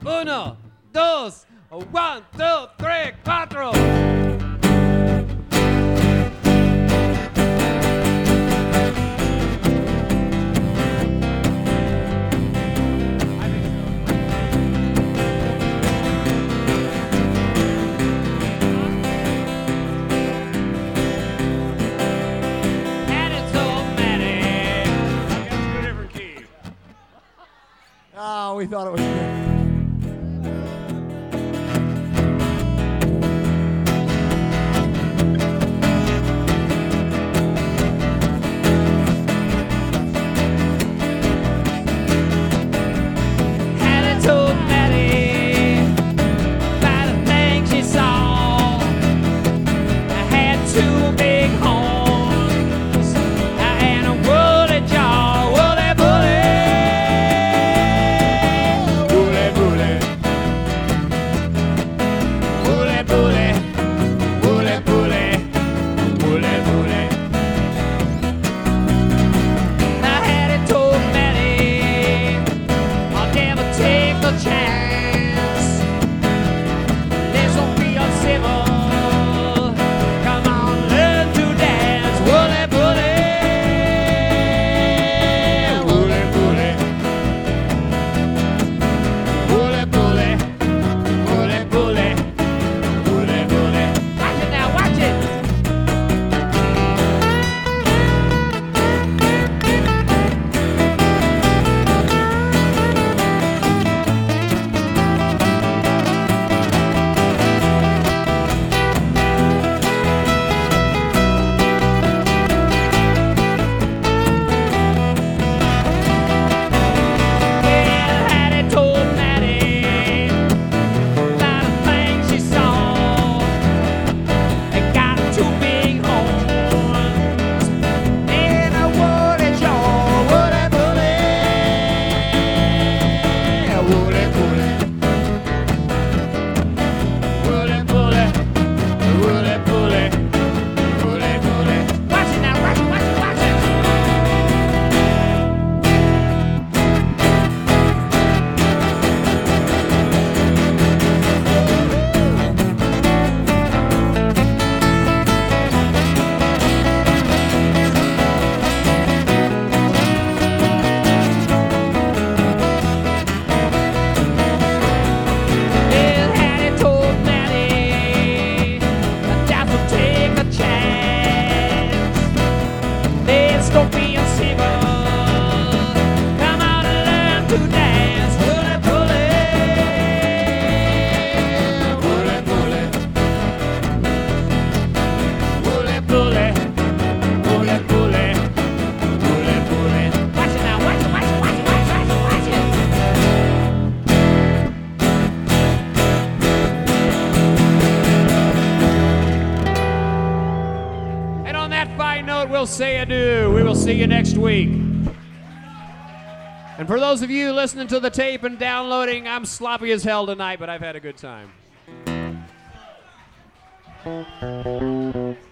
Uno, dos, 1, 2, 3, 4. Oh, we thought it was good. We'll say adieu. We will see you next week. And for those of you listening to the tape and downloading, I'm sloppy as hell tonight, but I've had a good time.